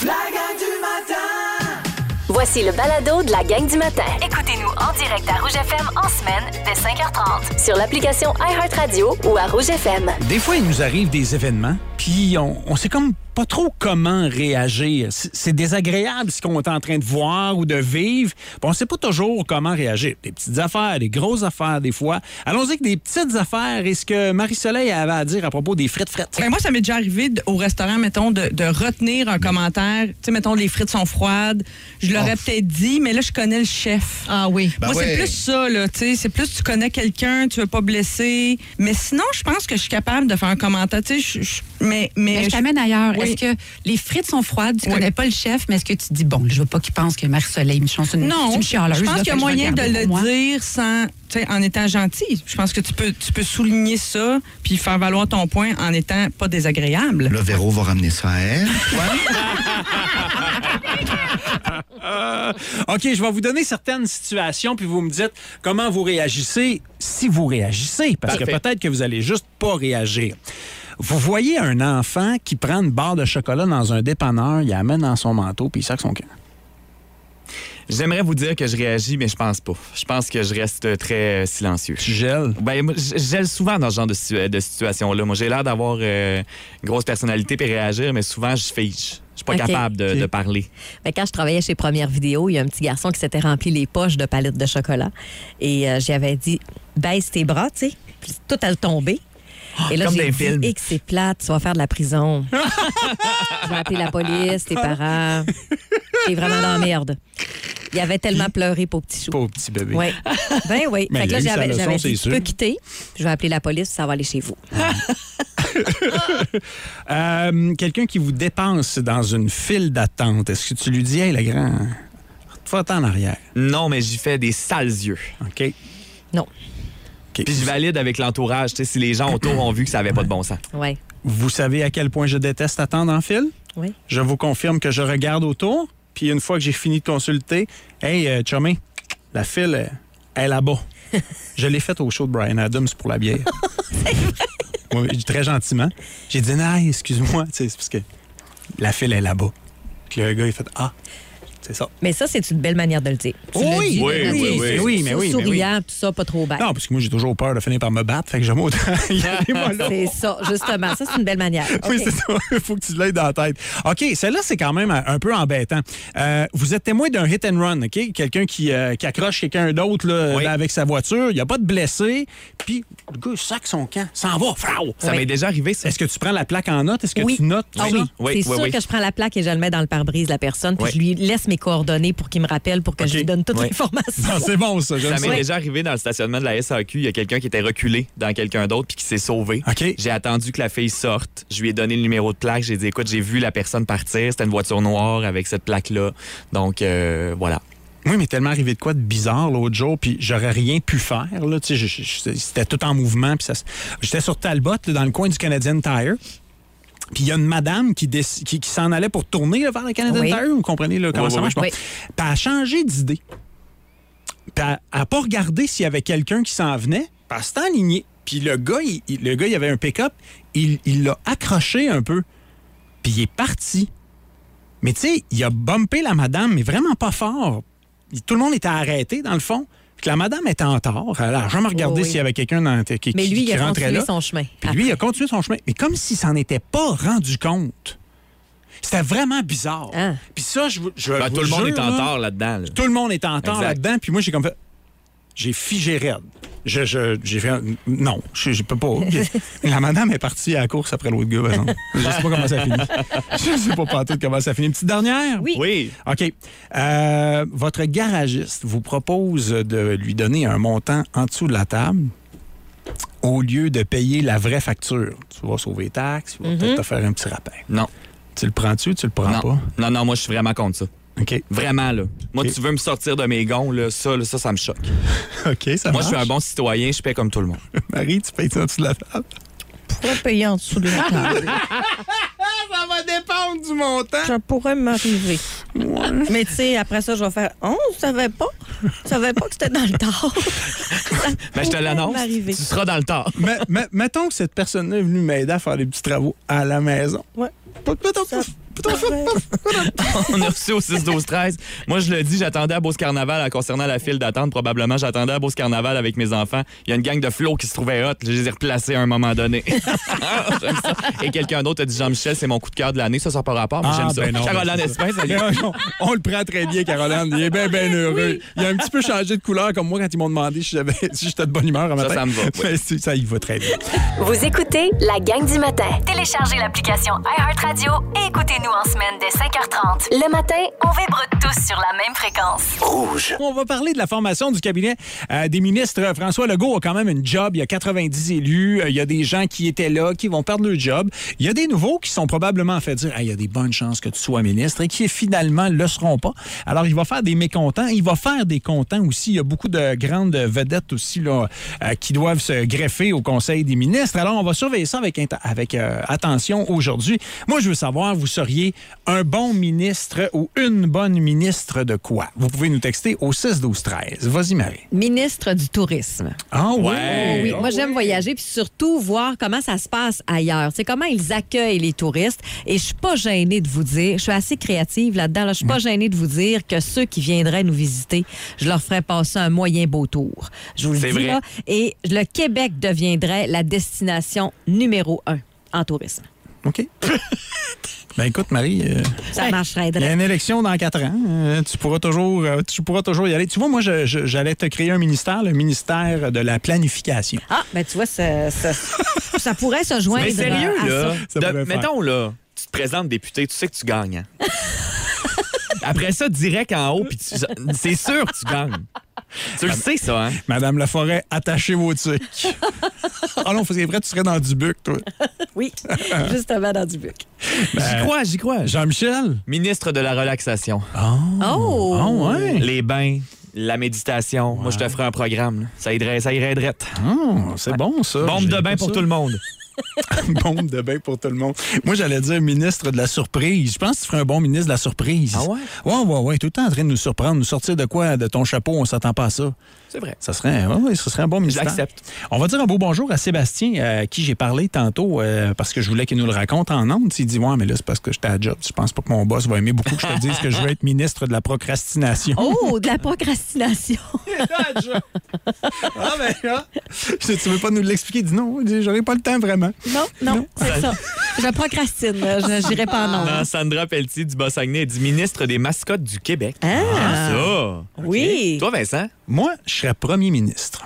La gang du matin! Voici le balado de la gang du matin. Écoutez-nous en direct à Rouge FM en semaine dès 5h30 sur l'application iHeartRadio ou à Rouge FM. Des fois, il nous arrive des événements, puis on sait comme pas trop comment réagir. C'est désagréable ce qu'on est en train de voir ou de vivre. Puis on sait pas toujours comment réagir. Des petites affaires, des grosses affaires des fois. Allons-y avec des petites affaires. Et ce que Marie-Soleil avait à dire à propos des frites. Ben moi, ça m'est déjà arrivé au restaurant, mettons, de retenir un commentaire. Tu sais, mettons, les frites sont froides. Je l'aurais peut-être dit, mais là, je connais le chef. Ah oui. Moi, c'est plus ça, là. Tu sais, c'est plus tu connais quelqu'un, tu veux pas blesser. Mais sinon, je pense que je suis capable de faire un commentaire. Tu sais, mais je t'amène ailleurs. Oui. Est-ce que les frites sont froides? Tu connais pas le chef, mais est-ce que tu te dis, bon, je veux pas qu'il pense que Marie-Soleil me chante une chialeuse. Je pense qu'il y a moyen de le dire dire sans, en étant gentil. Je pense que tu peux souligner ça puis faire valoir ton point en étant pas désagréable. Le Véro va ramener ça à elle. OK, je vais vous donner certaines situations, puis vous me dites comment vous réagissez, si vous réagissez, parce que peut-être que vous allez juste pas réagir. Vous voyez un enfant qui prend une barre de chocolat dans un dépanneur, il la met dans son manteau, puis il sac son camp. J'aimerais vous dire que je réagis, mais je pense pas. Je pense que je reste très silencieux. Tu gèles? Ben, je gèle souvent dans ce genre de situation-là. Moi, j'ai l'air d'avoir une grosse personnalité puis réagir, mais souvent, je fige. Je suis pas capable de parler. Ben, quand je travaillais chez Première Vidéo, il y a un petit garçon qui s'était rempli les poches de palettes de chocolat. Et j'y avais dit, baisse tes bras, tu sais. Puis tout a tombé. Et là, comme j'ai dans les films. dit, que c'est plate, tu vas faire de la prison. Je vais appeler la police, tes parents. T'es vraiment dans la merde. Il avait tellement pleuré pour petit chou. Pour petit bébé. Oui. Ben oui. Mais fait que là, j'avais dit, tu sûr. peux quitter. Je vais appeler la police, ça va aller chez vous. Quelqu'un qui vous dépense dans une file d'attente, est-ce que tu lui dis, hey, le grand, va-t'en en arrière? Non, mais j'y fais des sales yeux. OK. Non. Okay. Puis je valide avec l'entourage, tu sais, si les gens autour ont vu que ça n'avait pas de bon sens. Oui. Vous savez à quel point je déteste attendre en file? Oui. Je vous confirme que je regarde autour, puis une fois que j'ai fini de consulter, hey, chumé, la file est là-bas. Je l'ai faite au show de Bryan Adams pour la bière. C'est vrai? Oui, très gentiment. J'ai dit, non, excuse-moi, c'est parce que la file est là-bas. Puis le gars, il fait, c'est ça. Mais ça, c'est une belle manière de le dire. Tu Oui, le dis, oui, mais oui. souriant, tout ça, pas trop bête. Non, parce que moi, j'ai toujours peur de finir par me battre, fait que j'aime autant y aller mollo. C'est ça, justement. Ça, c'est une belle manière. Oui, Okay. c'est ça. Il faut que tu l'aies dans la tête. OK, celle-là, c'est quand même un peu embêtant. Vous êtes témoin d'un hit and run, OK? Quelqu'un qui accroche quelqu'un d'autre là, avec sa voiture. Il n'y a pas de blessé. Puis, le gars, il sac son camp. S'en va. Frau! Ça m'est déjà arrivé, ça. Est-ce que tu prends la plaque en note? Est-ce que tu notes tout ça? C'est sûr que je prends la plaque et je le mets dans le pare-brise de la personne. Puis je lui laisse mes coordonnées pour qu'il me rappelle, pour que je lui donne toute l'information. Non, c'est bon, ça. Ça m'est déjà arrivé dans le stationnement de la SAQ. Il y a quelqu'un qui était reculé dans quelqu'un d'autre puis qui s'est sauvé. OK. J'ai attendu que la fille sorte. Je lui ai donné le numéro de plaque. J'ai dit, écoute, j'ai vu la personne partir. C'était une voiture noire avec cette plaque-là. Donc, voilà. Oui, mais tellement arrivé de quoi de bizarre l'autre jour, puis j'aurais rien pu faire. Là, c'était tout en mouvement. Puis j'étais sur Talbot, là, dans le coin du Canadian Tire. Puis il y a une madame qui s'en allait pour tourner là, vers le Canadian Tire. Vous comprenez là, comment ça marche? Bon. Puis elle a changé d'idée. Puis elle n'a pas regardé s'il y avait quelqu'un qui s'en venait. Puis elle s'est alignée. Puis le gars, il avait un pick-up. Il l'a accroché un peu. Puis il est parti. Mais tu sais, il a bumpé la madame, mais vraiment pas fort. Tout le monde était arrêté, dans le fond. Puis la madame était en tort. Elle n'a jamais regardé s'il y avait quelqu'un qui mais lui, qui il a rentrait continué là. son chemin. Puis lui, il a continué son chemin. Mais comme s'il s'en était pas rendu compte. C'était vraiment bizarre. Ah. Puis ça, je tout le monde est en tort là-dedans. Là. Tout le monde est en tort Exact. là-dedans. Puis moi, j'ai comme fait... J'ai figé raide. J'ai fait... Non, je peux pas. La madame est partie à la course après l'autre gars, par exemple. Je sais pas comment ça finit. Je sais pas tout comment ça finit. Une petite dernière? Oui. OK. Votre garagiste vous propose de lui donner un montant en dessous de la table au lieu de payer la vraie facture. Tu vas sauver les taxes, tu vas peut-être te faire un petit rappel. Non. Tu le prends-tu ou tu le prends pas? Non, moi, je suis vraiment contre ça. OK. Vraiment, là. Moi, tu veux me sortir de mes gonds, là, ça, ça me choque. OK, ça Moi, marche. je suis un bon citoyen, je paie comme tout le monde. Marie, tu payes ça en dessous de la table? Pourrais payer en dessous de la table. Ça va dépendre du montant. Ça pourrait m'arriver. Mais tu sais, après ça, je vais faire « Oh, je savais pas. Je savais pas que c'était dans le tard. » Ben, je te l'annonce, m'arriver. tu seras dans le tard. Mettons que cette personne-là est venue m'aider à faire des petits travaux à la maison. Ouais. Mettons On a reçu au 6-12-13. Moi, je le dis, j'attendais à Beauce Carnaval concernant la file d'attente. Probablement, j'attendais à Beauce Carnaval avec mes enfants. Il y a une gang de flots qui se trouvait hot. Je les ai replacés à un moment donné. J'aime ça. Et quelqu'un d'autre a dit Jean-Michel, c'est mon coup de cœur de l'année. Ça sort par rapport, mais j'aime ça. Ben non, Caroline Espin, salut. On le prend très bien, Caroline. Il est bien, bien heureux. Il a un petit peu changé de couleur, comme moi, quand ils m'ont demandé si j'étais de bonne humeur un matin. Ça me va. Ouais. Ça, il va très bien. Vous écoutez la gang du matin. Téléchargez l'application iHeartRadio et écoutez-nous en semaine dès 5h30. Le matin, on vibre tous sur la même fréquence. Rouge. On va parler de la formation du cabinet des ministres. François Legault a quand même une job. Il y a 90 élus. Il y a des gens qui étaient là, qui vont perdre leur job. Il y a des nouveaux qui sont probablement fait dire il y a des bonnes chances que tu sois ministre et qui finalement ne le seront pas. Alors, il va faire des mécontents. Il va faire des contents aussi. Il y a beaucoup de grandes vedettes aussi là, qui doivent se greffer au Conseil des ministres. Alors, on va surveiller ça avec attention aujourd'hui. Moi, je veux savoir, vous seriez un bon ministre ou une bonne ministre de quoi? Vous pouvez nous texter au 6-12-13. Vas-y, Marie. Ministre du tourisme. Ah oui? Oui, moi j'aime voyager puis surtout voir comment ça se passe ailleurs. C'est comment ils accueillent les touristes. Et je suis pas gênée de vous dire, je suis assez créative là-dedans, je suis pas gênée de vous dire que ceux qui viendraient nous visiter, je leur ferais passer un moyen beau tour. Je vous le dis vrai. là. Et le Québec deviendrait la destination numéro 1 en tourisme. OK. Ben écoute, Marie, Ça marcherait. il y a une élection dans 4 ans. Tu pourras toujours y aller. Tu vois, moi, j'allais te créer un ministère, le ministère de la planification. Ah, ben tu vois, ça pourrait se joindre. Mais sérieux, à là. Ça pourrait faire. Mettons, là, tu te présentes député, tu sais que tu gagnes. Hein? Après ça, direct en haut, puis c'est sûr que tu gagnes. Tu le sais, ça, hein? Madame Laforêt, attachez vos trucs. Ah non, c'est vrai, tu serais dans Dubuc, toi. Oui, justement dans Dubuc. J'y crois. Jean-Michel? Ministre de la relaxation. Oh! Ah ouais? Les bains, la méditation. Moi, je te ferai un programme. Là. Ça irait drette. Ah, c'est bon, ça. Bombe de bain J'aime pour ça. tout le monde. Bombe de bain pour tout le monde. Moi, j'allais dire ministre de la surprise. Je pense que tu ferais un bon ministre de la surprise. Ah ouais? Ouais. Tout le temps en train de nous surprendre, nous sortir de quoi? De ton chapeau, on s'attend pas à ça. C'est vrai. Ça serait un bon ministère. J'accepte. On va dire un beau bonjour à Sébastien, à qui j'ai parlé tantôt, parce que je voulais qu'il nous le raconte en ondes. Il dit, ouais, mais là, c'est parce que j'étais à job. Je pense pas que mon boss va aimer beaucoup que je te dise que je veux être ministre de la procrastination. Oh, de la procrastination. Ah, ben là, tu veux pas nous l'expliquer? Il dit non, j'aurais pas le temps vraiment. Non, c'est ça. Je procrastine. Je n'irai pas en ondes. Non, Sandra Pelletier du Bas-Saguenay dit ministre des mascottes du Québec. Ah. Ça! Oui. Toi, Vincent? Moi, je serais premier ministre.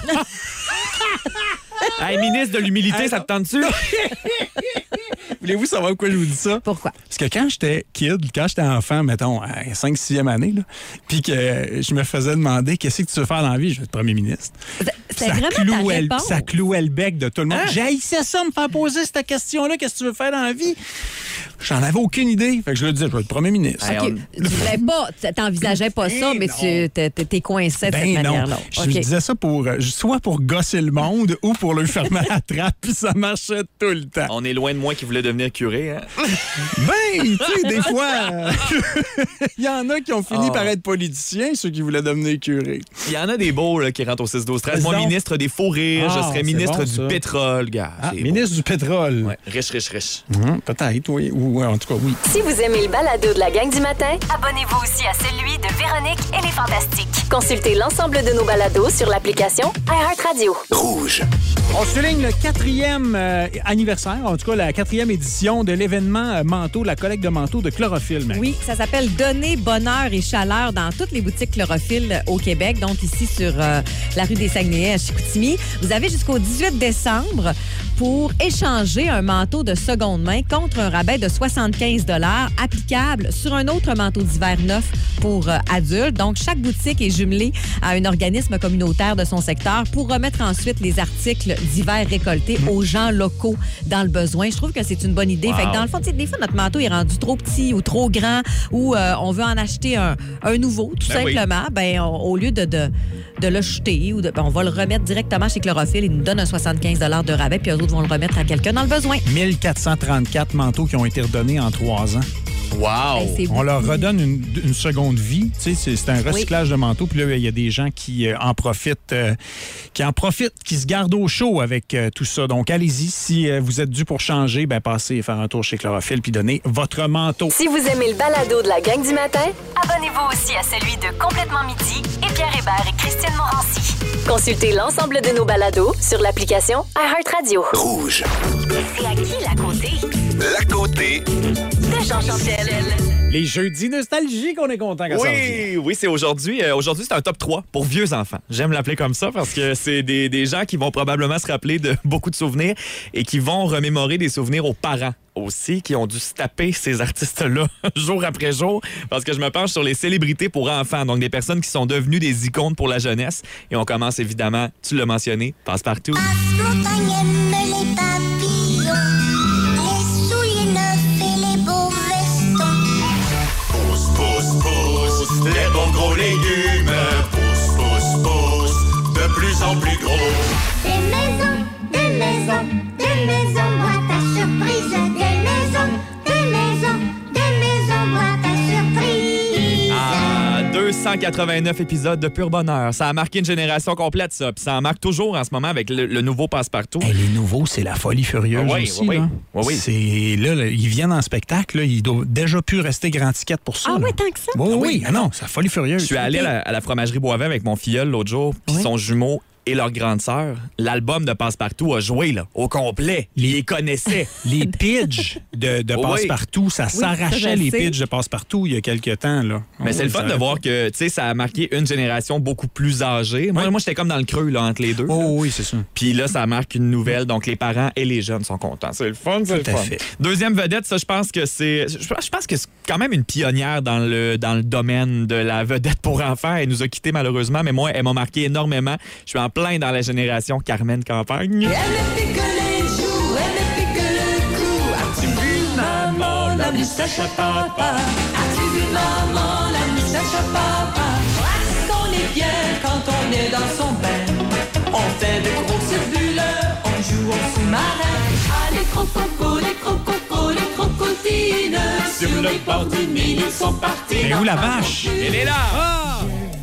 Hey, ministre de l'humilité, ça te tente-tu? Voulez-vous savoir pourquoi je vous dis ça? Pourquoi? Parce que quand j'étais enfant, mettons, à 5-6e année, là, puis que je me faisais demander qu'est-ce que tu veux faire dans la vie, je veux être premier ministre. C'est vraiment ta réponse. Ça clouait le bec de tout le monde. J'haïssais ça, me faire poser cette question-là, qu'est-ce que tu veux faire dans la vie? J'en avais aucune idée. Fait que je lui disais, je veux être premier ministre. OK. Tu voulais pas, t'envisageais pas ça, mais tu t'es coincé de cette manière-là. Je OK. me disais ça soit pour gosser le monde ou pour leur fermer la trappe, puis ça marchait tout le temps. On est loin de moi qui voulait devenir curé, hein? Ben, tu sais, des fois, il y en a qui ont fini par être politiciens, ceux qui voulaient devenir curés. Il y en a des beaux là, qui rentrent au 6-12-13. Moi, Donc. ministre des faux rires, je serais c'est ministre bon, du ça. pétrole, gars. C'est Ministre du pétrole. beau. Ouais, riche. Peut-être, oui. Ou en tout cas, oui. Si vous aimez le balado de la gang du matin, abonnez-vous aussi à celui de Véronique et les Fantastiques. Consultez l'ensemble de nos balados sur l'application iHeartRadio. Rouge. On souligne le 4e anniversaire, en tout cas la 4e édition de l'événement manteau, la collecte de manteaux de chlorophylle. Marie. Oui, ça s'appelle Donner bonheur et chaleur dans toutes les boutiques chlorophylle au Québec, donc ici sur la rue des Saguenayens à Chicoutimi. Vous avez jusqu'au 18 décembre pour échanger un manteau de seconde main contre un rabais de 75 $ applicable sur un autre manteau d'hiver neuf pour adultes. Donc, chaque boutique est jumelée à un organisme communautaire de son secteur pour remettre ensuite les articles d'hiver récoltés aux gens locaux dans le besoin. Je trouve que c'est une bonne idée. Fait que dans le fond, tu sais, des fois, notre manteau est rendu trop petit ou trop grand ou on veut en acheter un nouveau, tout simplement. Ben, au lieu de le jeter, on va le remettre directement chez Chlorophylle. Ils nous donnent un 75 $ de rabais, puis eux autres vont le remettre à quelqu'un dans le besoin. 1434 manteaux qui ont été redonnés en 3 ans. Wow! C'est On leur beaucoup. redonne une seconde vie. Tu sais, c'est un recyclage de manteaux. Puis là, il y a des gens qui en profitent, qui se gardent au chaud avec tout ça. Donc, allez-y. Si vous êtes dû pour changer, ben passez faire un tour chez Chlorophylle puis donnez votre manteau. Si vous aimez le balado de la gang du matin, abonnez-vous aussi à celui de Complètement Midi et Pierre Hébert et Christine Morancy. Consultez l'ensemble de nos balados sur l'application iHeartRadio. Rouge. C'est à qui la côté? La côté. De Jean-Michel. Les jeudis nostalgiques, on est content quand ça revient. Oui, c'est aujourd'hui. Aujourd'hui, c'est un top 3 pour vieux enfants. J'aime l'appeler comme ça parce que c'est des gens qui vont probablement se rappeler de beaucoup de souvenirs et qui vont remémorer des souvenirs aux parents aussi, qui ont dû se taper ces artistes-là jour après jour, parce que je me penche sur les célébrités pour enfants, donc des personnes qui sont devenues des icônes pour la jeunesse. Et on commence évidemment, tu l'as mentionné, Passepartout. Montagne aime les papillons, les souliers neufs et les beaux vestons. Pousse, pousse, pousse, les bons gros légumes. Pousse, pousse, pousse, de plus en plus gros. Des maisons, des maisons, des maisons, boîte à surprise. Des maisons, des maisons, des maisons, boîte à surprise. Ah, 289 épisodes de pur bonheur. Ça a marqué une génération complète, ça. Puis ça en marque toujours en ce moment avec le nouveau Passepartout. Hey, les nouveaux, c'est la folie furieuse Oui, aussi. oui, là. oui, oui. C'est, là, ils viennent en spectacle. Là, ils doivent déjà pu rester grand ticket pour ça. Ah là. oui, tant que ça? Oui, oui. Ah non, c'est la folie furieuse. Je suis allé à la fromagerie Boisvert avec mon filleul l'autre jour, puis son jumeau et leur grande sœur. L'album de Passepartout a joué là, au complet. Ils les connaissaient. Les pitchs de Oui. Passepartout, ça s'arrachait ça, je les sais. pitchs de Passepartout il y a quelques temps. Là. Mais c'est le fun de voir que, tu sais, ça a marqué une génération beaucoup plus âgée. Moi, j'étais comme dans le creux là, entre les deux. Oh oui, c'est ça. Puis là, ça marque une nouvelle. Donc, les parents et les jeunes sont contents. C'est le fun, c'est Tout le à fun. fait. Deuxième vedette, ça, je pense que c'est quand même une pionnière dans le domaine de la vedette pour enfants. Elle nous a quittés malheureusement, mais moi, elle m'a marqué énormément. Je suis en plein dans la génération Carmen Campagne. Elle me pique les joues, elle me pique le cou. As-tu vu maman, la moustache à papa? As-tu vu maman, la moustache à papa? Est-ce qu'on est bien quand on est dans son bain? On fait de grosses bulles, on joue au sous-marin. Ah, les crococos, les crococos, les crocodines. Sur le bord du Nil, ils sont partis. Mais où la vache? Elle est là! Ah!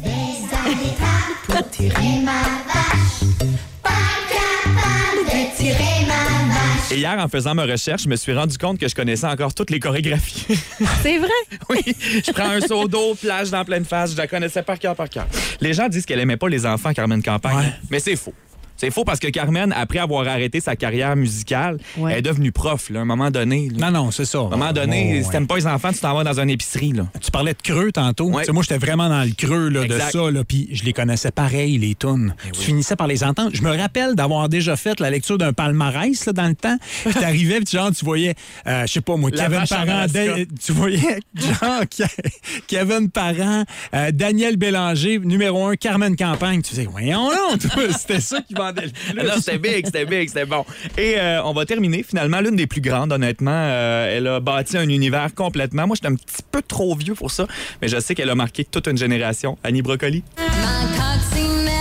Pour tirer ma vache, pas capable de tirer ma vache. Et hier, en faisant ma recherche, je me suis rendu compte que je connaissais encore toutes les chorégraphies. C'est vrai? Oui, je prends un seau d'eau, plage dans pleine face, je la connaissais par cœur, par cœur. Les gens disent qu'elle aimait pas les enfants, Carmen Campagne, Ouais. mais c'est faux. C'est faux parce que Carmen, après avoir arrêté sa carrière musicale, Ouais. elle est devenue prof, là, à un moment donné. Là. Non, non, c'est ça. À un moment donné, Oh, si t'aimes pas les enfants, tu t'en vas dans une épicerie. Là. Tu parlais de creux tantôt. Ouais. Tu sais, moi, j'étais vraiment dans le creux là, de Exact. ça. Là, puis je les connaissais pareil, les tunes. Tu finissais par les entendre. Je me rappelle d'avoir déjà fait la lecture d'un palmarès là, dans le temps. Puis t'arrivais, puis genre, tu voyais, je sais pas moi, La Kevin vache en Parent. Alaska. Tu voyais, genre, Kevin Parent, Daniel Bélanger, numéro 1, Carmen Campagne. Tu disais, voyons non, c'était ça qui vendait le plus. Ah non, c'était bon. Et on va terminer finalement l'une des plus grandes, honnêtement. Elle a bâti un univers complètement. Moi, j'étais un petit peu trop vieux pour ça, mais je sais qu'elle a marqué toute une génération. Annie Brocoli. Ma coccinelle,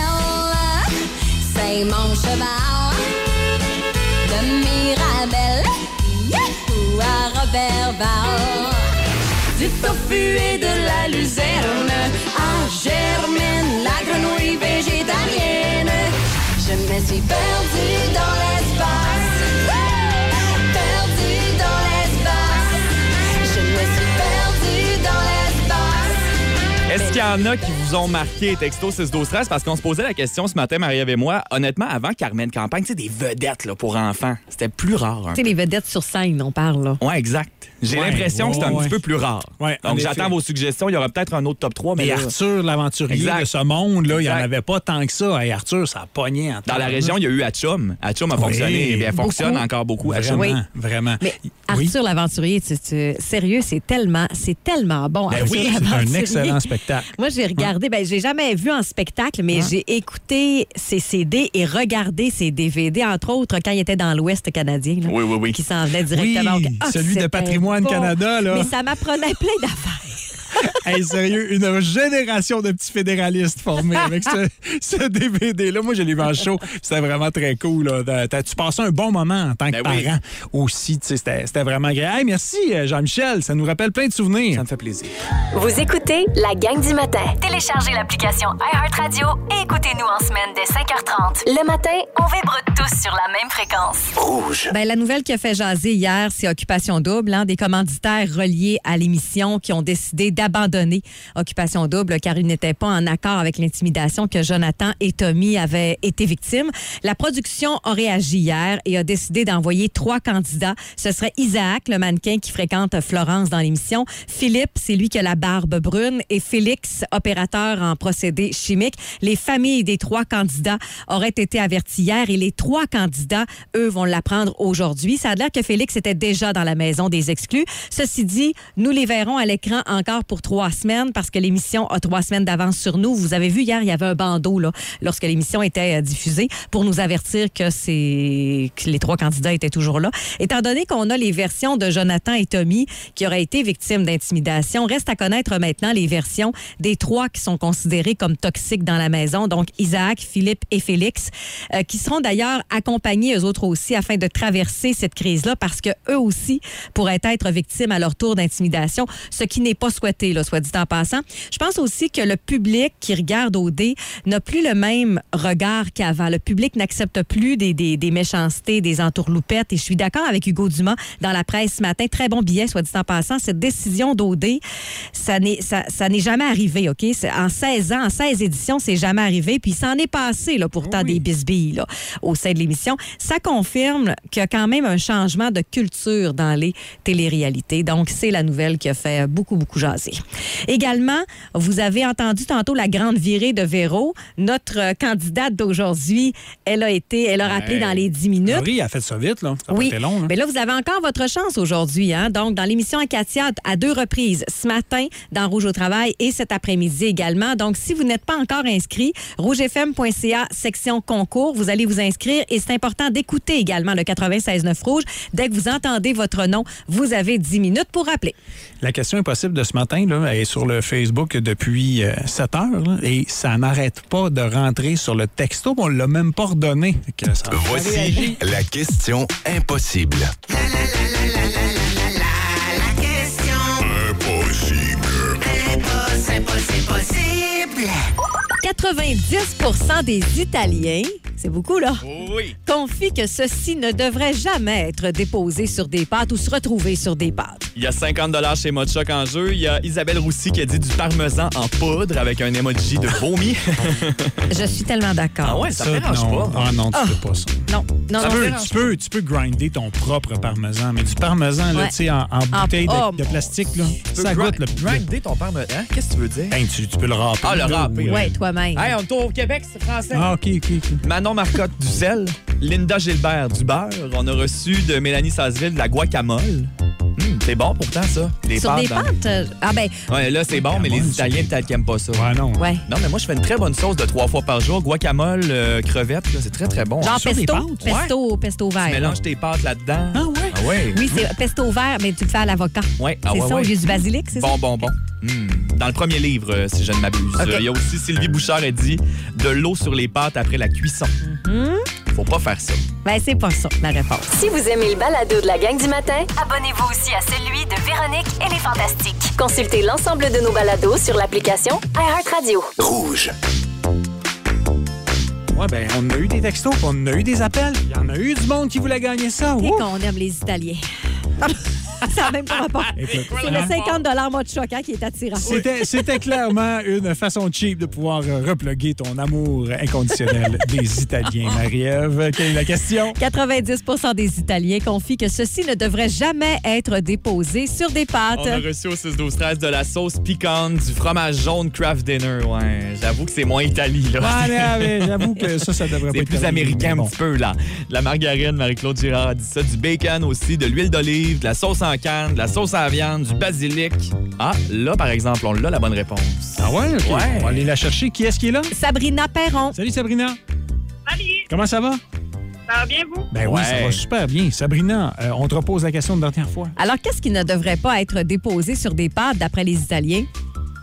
c'est mon cheval. De Mirabelle, ou à Robert Val. Du tofu et de la luzerne, à Germaine, la grenouille végétalienne. Je me suis perdue dans l'espace. Perdue dans l'espace. Je me suis perdue dans l'espace. Est-ce qu'il y en a qui vous ont marqué, texto 6-12-13? Parce qu'on se posait la question ce matin, Marie-Ève et moi. Honnêtement, avant Carmen Campagne, tu sais, des vedettes là, pour enfants, c'était plus rare. Tu sais, les vedettes sur scène, on parle, là. Oui, exact. J'ai Ouais, l'impression que c'est un ouais, petit ouais. peu plus rare. Ouais, en Donc, effet. j'attends vos suggestions. Il y aura peut-être un autre top 3. Mais Et là, Arthur, l'aventurier Exact. de ce monde, là, il n'y en Exact. avait pas tant que ça. Et Arthur, ça a pogné en dans la région, il y a eu Atchum. Atchum a fonctionné. Et bien, elle fonctionne beaucoup. encore beaucoup. Atchum. Vraiment, Oui. vraiment. Mais Oui. Arthur l'aventurier, sérieux, c'est tellement bon. Ben Arthur oui, c'est un l'aventurier. excellent spectacle. Moi, j'ai regardé, j'ai jamais vu en spectacle, mais j'ai écouté ses CD et regardé ses DVD, entre autres, quand il était dans l'Ouest canadien. Là, Oui, oui, oui. Qui s'en venait directement. Oui, Ah, celui de c'était Patrimoine bon. Canada, là. Mais ça m'apprenait plein d'affaires. Hey, sérieux, une génération de petits fédéralistes formés avec ce DVD-là. Moi, je l'ai vu en show. C'était vraiment très cool. Là. Tu passais un bon moment en tant que parent aussi. C'était vraiment agréable. Hey, merci, Jean-Michel. Ça nous rappelle plein de souvenirs. Ça me fait plaisir. Vous écoutez la gang du matin. Téléchargez l'application iHeartRadio et écoutez-nous en semaine dès 5h30. Le matin, on vibre tous sur la même fréquence. Rouge. Ben, la nouvelle qui a fait jaser hier, c'est Occupation Double, des commanditaires reliés à l'émission qui ont décidé d'abandonner Occupation Double car ils n'étaient pas en accord avec l'intimidation que Jonathan et Tommy avaient été victimes. La production a réagi hier et a décidé d'envoyer 3 candidats. Ce serait Isaac, le mannequin qui fréquente Florence dans l'émission. Philippe, c'est lui qui a la barbe brune. Et Félix, opérateur en procédés chimiques. Les familles des 3 candidats auraient été avertis hier et les 3 candidats, eux, vont l'apprendre aujourd'hui. Ça a l'air que Félix était déjà dans la maison des exclus. Ceci dit, nous les verrons à l'écran encore pour 3 semaines parce que l'émission a 3 semaines d'avance sur nous. Vous avez vu hier, il y avait un bandeau là, lorsque l'émission était diffusée pour nous avertir que les 3 candidats étaient toujours là. Étant donné qu'on a les versions de Jonathan et Tommy qui auraient été victimes d'intimidation, reste à connaître maintenant les versions des 3 qui sont considérés comme toxiques dans la maison, donc Isaac, Philippe et Félix, qui seront d'ailleurs accompagnés eux autres aussi afin de traverser cette crise-là parce que eux aussi pourraient être victimes à leur tour d'intimidation, ce qui n'est pas souhaité, là, soit dit en passant. Je pense aussi que le public qui regarde OD n'a plus le même regard qu'avant. Le public n'accepte plus des méchancetés, des entourloupettes et je suis d'accord avec Hugo Dumas dans la presse ce matin. Très bon billet, soit dit en passant. Cette décision d'OD, ça n'est jamais arrivé, OK? En 16 ans, en 16 éditions, c'est jamais arrivé. Puis, il s'en est passé, là, pourtant, des bisbilles là, au sein de l'émission. Ça confirme qu'il y a quand même un changement de culture dans les téléréalités. Donc, c'est la nouvelle qui a fait beaucoup, beaucoup jaser. Également, vous avez entendu tantôt la grande virée de Véro. Notre candidate d'aujourd'hui, elle a rappelé dans les 10 minutes. Laurie a fait ça vite, là. Ça a pas été long. Mais là, vous avez encore votre chance aujourd'hui. Donc, dans l'émission Acacia, à 2 reprises, ce matin, dans Rouge au travail et cet après-midi également. Donc, si vous n'êtes pas encore inscrit, rougefm.ca, section concours, vous allez vous inscrire et c'est important d'écouter également le 96.9 Rouge. Dès que vous entendez votre nom, vous avez 10 minutes pour rappeler. La question impossible de ce matin, là, elle est sur le Facebook depuis 7 heures là, et ça n'arrête pas de rentrer sur le texto. On ne l'a même pas redonné. Voici la question impossible. La question Impossible. impossible. 90% des Italiens, c'est beaucoup là, Oui. confient que ceci ne devrait jamais être déposé sur des pâtes ou se retrouver sur des pâtes. Il y a 50$ chez Mochoc en jeu. Il y a Isabelle Roussy qui a dit du parmesan en poudre avec un emoji de vomi. Je suis tellement d'accord. Ah ouais, ça me dérange non. pas. Ah non, tu fais pas ça. Non, Tu peux grinder ton propre parmesan, mais du parmesan, là, Ouais. tu sais, en bouteille de plastique, là, ça goûte le grinder ton parmesan. Hein? Qu'est-ce que tu veux dire? Ben, tu peux le râper. Ah, le là, râper. ou, Ouais, toi-même. Hey, on est au Québec, c'est français. Ah, OK. Manon Marcotte du sel, Linda Gilbert du beurre. On a reçu de Mélanie Sasseville de la guacamole. C'est bon pourtant, ça. Sur des dans- pâtes? Ah ben, Ouais, là, c'est bon, mais les Italiens, peut-être qu'ils n'aiment pas ça. Ouais, non. ouais. Non, mais moi, je fais une très bonne sauce de 3 fois par jour. Guacamole, crevette, là, c'est très, très bon. Genre sur des pesto, pâtes? pesto Tu vert. mélanges tes pâtes là-dedans. Ah ouais? Ah ouais. Oui, c'est pesto vert, mais tu le fais à l'avocat. Ouais. Ah C'est ouais, ça, ouais. au lieu du basilic, c'est ça? Bon. Dans le premier livre, si je ne m'abuse. OK. Il y a aussi Sylvie Bouchard a dit de l'eau sur les pâtes après la cuisson. Faut pas faire ça. Ben, c'est pas ça, la réponse. Si vous aimez le balado de la gang du matin, abonnez-vous aussi à celui de Véronique et les Fantastiques. Consultez l'ensemble de nos balados sur l'application iHeartRadio. Rouge. Ouais, ben, on a eu des textos, puis on a eu des appels. Il y en a eu du monde qui voulait gagner ça. Et Ouh! qu'on aime les Italiens. Ça n'a même pas rapport. Écoute, C'est le 50$ mode choc qui est attirant. C'était clairement une façon cheap de pouvoir repluguer ton amour inconditionnel des Italiens, Marie-Ève. Quelle est la question? 90% des Italiens confient que ceci ne devrait jamais être déposé sur des pâtes. On a reçu au 6-12-13 de la sauce piquante, du fromage jaune craft dinner. Ouais, j'avoue que c'est moins Italie, là. Ouais, mais j'avoue que ça devrait pas C'est être plus terrible, américain mais bon. un petit peu, là. De la margarine, Marie-Claude Girard a dit ça, du bacon aussi, de l'huile d'olive, de la sauce en canne, de la sauce à la viande, du basilic. Ah, là, par exemple, on l'a la bonne réponse. Ah ouais? OK. Ouais. On va aller la chercher. Qui est-ce qui est là? Sabrina Perron. Salut, Sabrina. Salut, Comment ça va? ça va bien vous? Ben oui, Ouais. ça va super bien. Sabrina, on te repose la question de dernière fois. Alors, qu'est-ce qui ne devrait pas être déposé sur des pâtes d'après les Italiens?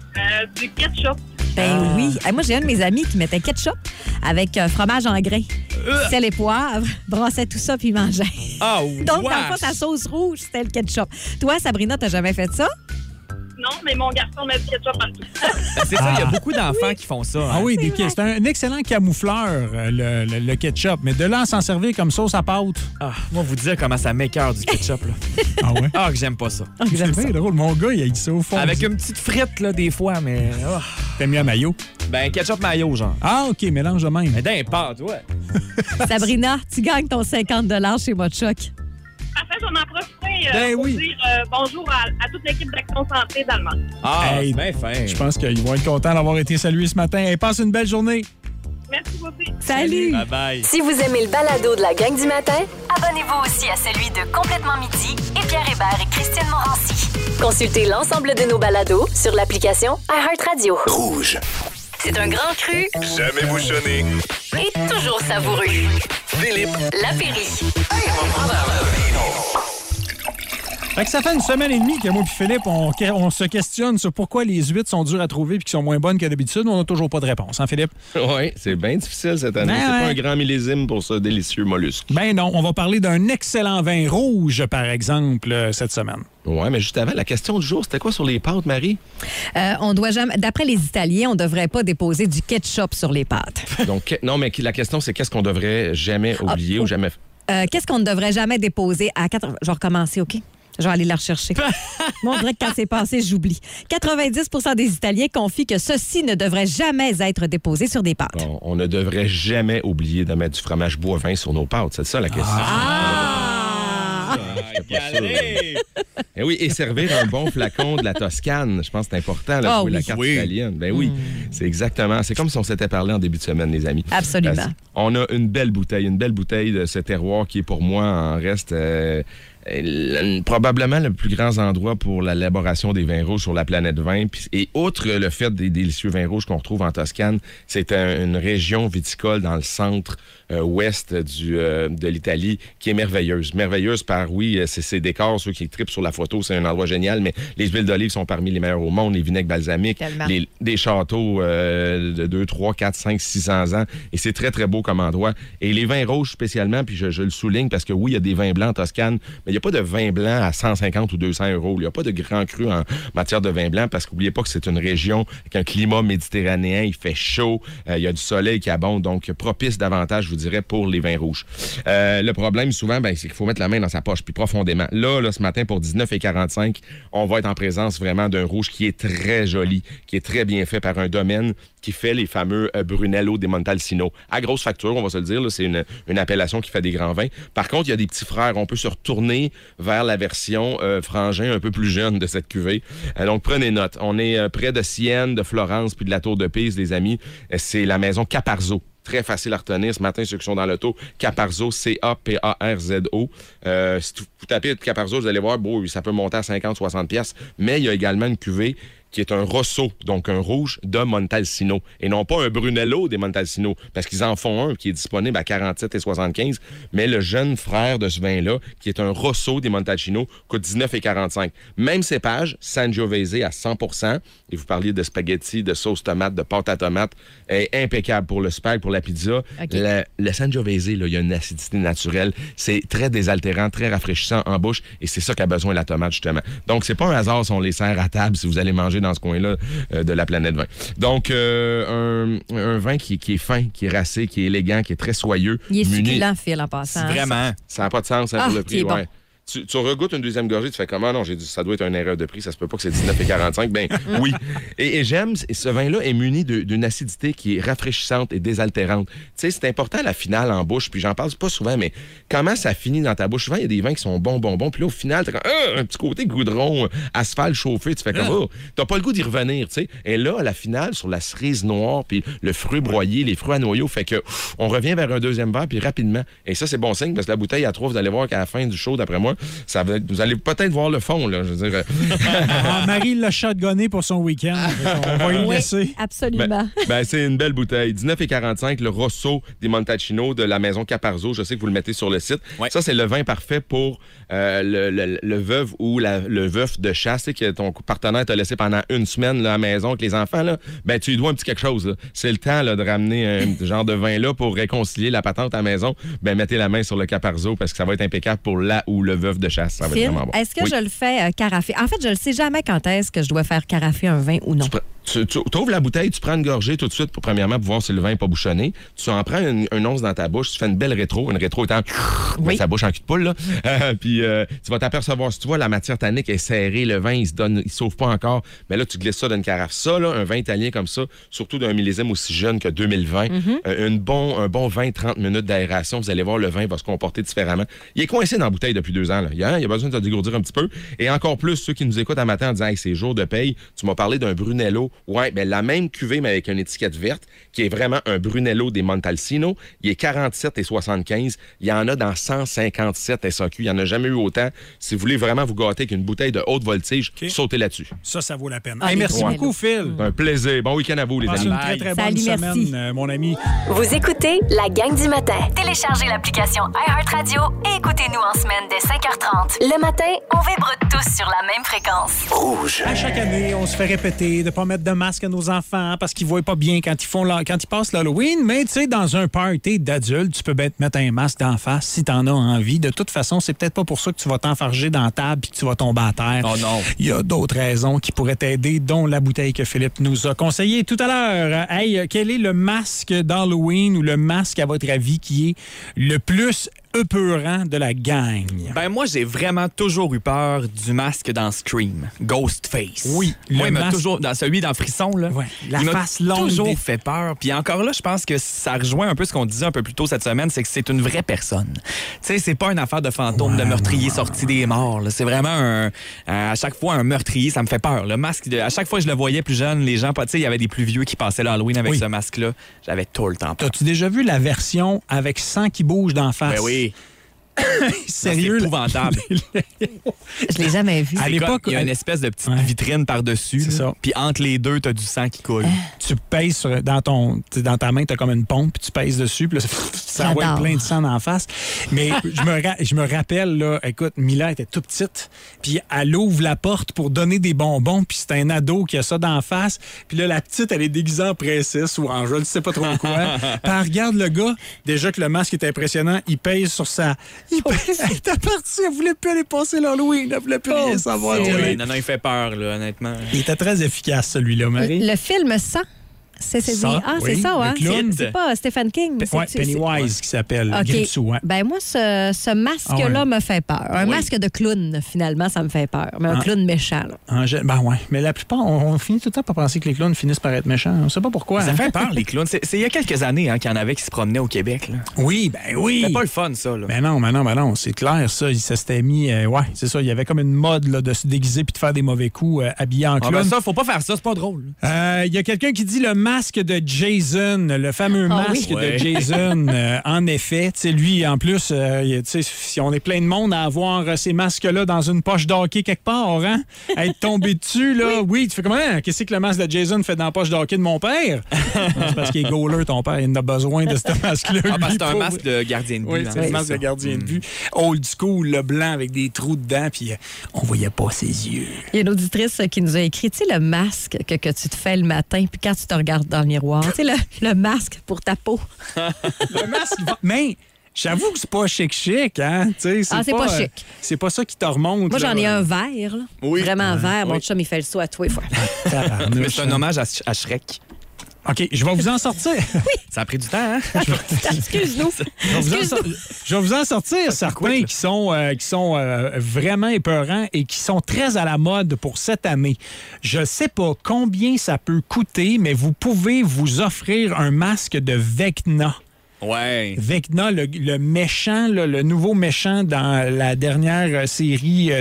Du ketchup. Ben oui. Moi, j'ai un de mes amis qui mettait ketchup avec fromage en grains, sel et poivre, brassait tout ça puis il mangeait. Donc, parfois, sa sauce rouge, c'était le ketchup. Toi, Sabrina, t'as jamais fait ça? Non, mais mon garçon met du ketchup partout. C'est ça, il y a beaucoup d'enfants qui font ça. Ah oui, c'est un excellent camoufleur, le ketchup. Mais de là à s'en servir comme sauce à pâte. Moi, vous dire comment ça m'écoeure du ketchup. Là. Ah ouais? Que j'aime pas ça. C'est bien drôle. Mon gars, il a dit ça au fond. Avec une petite frite, là, des fois, mais... T'aimes mieux à mayo? Ben, ketchup mayo, genre. Ah, OK, mélange de même. Mais d'un pâte, ouais. Sabrina, tu gagnes ton 50 $ chez Mochoc. Parfait, j'en en profite Ben pour oui. dire bonjour à toute l'équipe d'Action Santé d'Allemagne. Hey, c'est bien fin. Je pense qu'ils vont être contents d'avoir été salués ce matin. Hey, passe une belle journée. Merci beaucoup. Salut! Bye-bye. Si vous aimez le balado de la gang du matin, abonnez-vous aussi à celui de Complètement Midi et Pierre Hébert et Christine Morancy. Consultez l'ensemble de nos balados sur l'application iHeartRadio. Rouge. C'est un grand cru Jamais bouchonné. et toujours savoureux. Philippe Lapéry. Fait que ça fait une semaine et demie que moi et Philippe, on se questionne sur pourquoi les huîtres sont dures à trouver et qui sont moins bonnes que d'habitude. On n'a toujours pas de réponse, hein, Philippe? Oui, c'est bien difficile cette année. Ben C'est ouais. pas un grand millésime pour ce délicieux mollusque. Ben non, on va parler d'un excellent vin rouge, par exemple, cette semaine. Oui, mais juste avant, la question du jour, c'était quoi sur les pâtes, Marie? On doit jamais, d'après les Italiens, on devrait pas déposer du ketchup sur les pâtes. Donc, non, mais la question, c'est qu'est-ce qu'on devrait jamais oublier ou jamais... Qu'est-ce qu'on ne devrait jamais déposer à 4... Je vais recommencer, OK? Je vais aller la rechercher. Moi, on dirait que quand c'est passé, j'oublie. 90 des Italiens confient que ceci ne devrait jamais être déposé sur des pâtes. Bon, on ne devrait jamais oublier de mettre du fromage bovin sur nos pâtes. C'est ça la question. Et oui, et servir un bon flacon de la Toscane. Je pense que c'est important là, pour la carte italienne. Ben oui, c'est exactement. C'est comme si on s'était parlé en début de semaine, les amis. Absolument. On a une belle bouteille de ce terroir qui est pour moi en reste probablement le plus grand endroit pour l'élaboration des vins rouges sur la planète vin. Et outre le fait des délicieux vins rouges qu'on retrouve en Toscane, c'est une région viticole dans le centre ouest de l'Italie qui est merveilleuse. Merveilleuse par, oui, c'est ses décors, ceux qui trippent sur la photo, c'est un endroit génial, mais les huiles d'olive sont parmi les meilleures au monde, les vinaigres balsamiques, des châteaux de 2, 3, 4, 5, 600 ans. Et c'est très, très beau comme endroit. Et les vins rouges spécialement, puis je le souligne parce que oui, il y a des vins blancs en Toscane, mais il n'y a pas de vin blanc à 150 ou 200 €. Il n'y a pas de grand cru en matière de vin blanc parce qu'oubliez pas que c'est une région avec un climat méditerranéen, il fait chaud, il y a du soleil qui abonde, donc propice davantage, je vous dirais, pour les vins rouges. Le problème, souvent, c'est qu'il faut mettre la main dans sa poche, puis profondément. Là, ce matin, pour 19,45 $, on va être en présence vraiment d'un rouge qui est très joli, qui est très bien fait par un domaine qui fait les fameux Brunello di Montalcino. À grosse facture, on va se le dire, là, c'est une appellation qui fait des grands vins. Par contre, il y a des petits frères. On peut se retourner vers la version frangin un peu plus jeune de cette cuvée. Donc, prenez note. On est près de Sienne, de Florence, puis de la Tour de Pise, les amis. C'est la maison Caparzo. Très facile à retenir. Ce matin, ceux qui sont dans l'auto, Caparzo, C-A-P-A-R-Z-O. Si vous tapez Caparzo, vous allez voir, ça peut monter à 50-60 $. Mais il y a également une cuvée qui est un Rosso, donc un rouge de Montalcino, et non pas un Brunello des Montalcino, parce qu'ils en font un qui est disponible à 47,75 $, mais le jeune frère de ce vin-là, qui est un Rosso des Montalcino, coûte 19,45 $. Même cépage, Sangiovese à 100%, et vous parliez de spaghetti, de sauce tomate, de pâte à tomate, est impeccable pour le spag, pour la pizza. Okay. Le Sangiovese, là, il y a une acidité naturelle, c'est très désaltérant, très rafraîchissant en bouche, et c'est ça qu'a besoin la tomate, justement. Donc, c'est pas un hasard si on les sert à table, si vous allez manger dans ce coin-là de la planète vin. Donc, un vin qui est fin, qui est racé, qui est élégant, qui est très soyeux. Il est succulent, Phil, en passant. Vraiment. Ça n'a pas de sens pour le prix. Bon. Ouais. Tu regoutes une deuxième gorgée, tu fais comment? Non, j'ai dit, ça doit être une erreur de prix, ça se peut pas que c'est 19,45 $. Ben oui. Et j'aime, ce vin-là est muni d'une acidité qui est rafraîchissante et désaltérante. Tu sais, c'est important la finale en bouche, puis j'en parle pas souvent, mais comment ça finit dans ta bouche? Souvent, il y a des vins qui sont bons, puis là, au final, t'as comme, un petit côté goudron, asphalte chauffé, tu fais comme, t'as pas le goût d'y revenir, tu sais. Et là, à la finale, sur la cerise noire, puis le fruit broyé, les fruits à noyaux, fait que on revient vers un deuxième verre, puis rapidement. Et ça, c'est bon signe, parce que la bouteille à 3, vous allez voir qu'à la fin du show, d'après moi, vous allez peut-être voir le fond, là, je veux dire. Marie l'a shotgunné pour son week-end. On va y laisser. Absolument. C'est une belle bouteille. 19,45 $, le Rosso di Montalcino de la maison Caparzo. Je sais que vous le mettez sur le site. Ouais. Ça, c'est le vin parfait pour le veuve ou le veuf de chasse, tu sais, que ton partenaire t'a laissé pendant une semaine là, à la maison avec les enfants, là, ben tu lui dois un petit quelque chose. Là. C'est le temps là, de ramener un genre de vin là pour réconcilier la patente à la maison. Ben mettez la main sur le caparzo parce que ça va être impeccable pour la ou le veuf de chasse. Ça va être vraiment bon. Est-ce que je le fais carafer? En fait, je ne sais jamais quand est-ce que je dois faire carafer un vin ou non. Tu ouvres la bouteille, tu prends une gorgée tout de suite pour premièrement pour voir si le vin n'est pas bouchonné. Tu en prends une once dans ta bouche, tu fais une belle rétro. Une rétro étant sa bouche en cul de poule. Là. Puis tu vas t'apercevoir, si tu vois la matière tannique est serrée, le vin il s'ouvre pas encore. Mais là, tu glisses ça dans une carafe. Ça, là, un vin italien comme ça, surtout d'un millésime aussi jeune que 2020, un bon 20-30 minutes d'aération, vous allez voir, le vin va se comporter différemment. Il est coincé dans la bouteille depuis 2 ans. Là. Il a besoin de te dégourdir un petit peu. Et encore plus, ceux qui nous écoutent à matin en disant hey, c'est jour de paye, tu m'as parlé d'un Brunello. Ouais, ben la même cuvée, mais avec une étiquette verte, qui est vraiment un Brunello des Montalcino. Il est 47,75. Il y en a dans 157 SAQ. Il n'y en a jamais eu autant. Si vous voulez vraiment vous gâter avec une bouteille de haute voltige, sautez là-dessus. Ça vaut la peine. Hey, merci beaucoup, Phil. Un plaisir. Bon week-end à vous, les amis. Une très, très bonne semaine, mon ami. Vous écoutez la gang du matin. Téléchargez l'application iHeartRadio et écoutez-nous en semaine dès 5h30. Le matin, on vibre tous sur la même fréquence. Rouge. À chaque année, on se fait répéter de ne pas mettre de masque à nos enfants parce qu'ils ne voient pas bien quand ils passent l'Halloween. Mais tu sais, dans un party d'adultes, tu peux bien te mettre un masque d'en face si tu en as envie. De toute façon, c'est peut-être pas pour ça que tu vas t'enfarger dans la table et que tu vas tomber à terre. Oh non. Il y a d'autres raisons qui pourraient t'aider, dont la bouteille que Philippe nous a conseillée tout à l'heure. Hey, quel est le masque d'Halloween ou le masque, à votre avis, qui est le plus épeurant de la gang? Ben moi, j'ai vraiment toujours eu peur du masque dans Scream, Ghostface. Oui, moi, il m'a masque... toujours, dans celui dans Frisson, là, ouais, la il face m'a longue toujours fait peur. Puis encore là, je pense que ça rejoint un peu ce qu'on disait un peu plus tôt cette semaine, c'est que c'est une vraie personne. Tu sais, c'est pas une affaire de fantôme, de meurtrier sorti des morts. Là. C'est vraiment à chaque fois un meurtrier, ça me fait peur. Le masque, à chaque fois que je le voyais plus jeune, les gens, tu sais, il y avait des plus vieux qui passaient l'Halloween avec ce masque-là. J'avais tout le temps peur. As-tu déjà vu la version avec sang qui bouge d'en face? Ben oui. Sérieux? C'est épouvantable. Je l'ai jamais vu. À l'époque, il y a une espèce de petite vitrine par-dessus. C'est ça. Puis entre les deux, t'as du sang qui coule. Tu pèses dans ta main, t'as comme une pompe, puis tu pèses dessus, puis là, ça envoie plein de sang en face. Mais je me rappelle, là, écoute, Mila était toute petite, puis elle ouvre la porte pour donner des bonbons, puis c'est un ado qui a ça d'en face. Puis là, la petite, elle est déguisée en princesse ou en je ne sais pas trop quoi. Puis elle regarde le gars, déjà que le masque est impressionnant, il pèse sur sa... Elle était partie, elle voulait plus aller passer l'Halloween, elle voulait plus rien savoir. Oui, non, il fait peur, là, honnêtement. Il était très efficace, celui-là, Marie. Le film ça. C'est ça, hein? C'est pas Stephen King. Oui, Pennywise qui s'appelle. Grimsou, hein? Ben moi, ce masque-là me fait peur. Un masque de clown, finalement, ça me fait peur. Mais un clown méchant, là. Ben ouais. Mais la plupart, on finit tout le temps par penser que les clowns finissent par être méchants. On sait pas pourquoi. Ça fait peur, les clowns. C'est il y a quelques années qu'il y en avait qui se promenaient au Québec. Là. Oui, ben oui. C'était pas le fun, ça. Là. Ben non. C'est clair, ça. Ça s'était mis... c'est ça. Il y avait comme une mode là, de se déguiser puis de faire des mauvais coups habillés en clown. Ben ça, faut pas faire ça. C'est pas drôle. Il y a quelqu'un qui dit le masque de Jason, le fameux masque de Jason. En effet, lui, en plus, si on est plein de monde à avoir ces masques-là dans une poche d'hockey quelque part, hein? Être tombé dessus, là, oui, tu fais comment? Qu'est-ce que le masque de Jason fait dans la poche d'hockey de mon père? C'est parce qu'il est goaler, ton père, il en a besoin de ce masque-là. Parce que c'est un masque de gardien de but. Oui, c'est un masque de gardien de but. Old school, le blanc avec des trous dedans, puis on voyait pas ses yeux. Il y a une auditrice qui nous a écrit, tu sais, le masque que tu te fais le matin, puis quand tu te regardes dans le miroir, tu sais, le masque pour ta peau. Le masque, mais j'avoue que c'est pas chic, hein? C'est pas chic. C'est pas ça qui te remonte. Moi, j'en ai un vert, là. Oui. Vraiment vert. Mon chum, il fait le saut à tous les fois. Mais c'est un hommage à Shrek. OK, je vais vous en sortir. Oui. Ça a pris du temps, hein? Excuse-nous. Je vais vous en sortir certains qui sont vraiment épeurants et qui sont très à la mode pour cette année. Je sais pas combien ça peut coûter, mais vous pouvez vous offrir un masque de Vecna. Ouais. Vecna, le méchant, le nouveau méchant dans la dernière série